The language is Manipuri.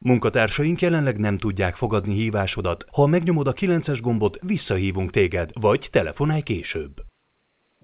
Munkatársaink jelenleg nem tudják fogadni hívásodat. Ha megnyomod a 9-es gombot, visszahívunk téged, vagy telefonálj később.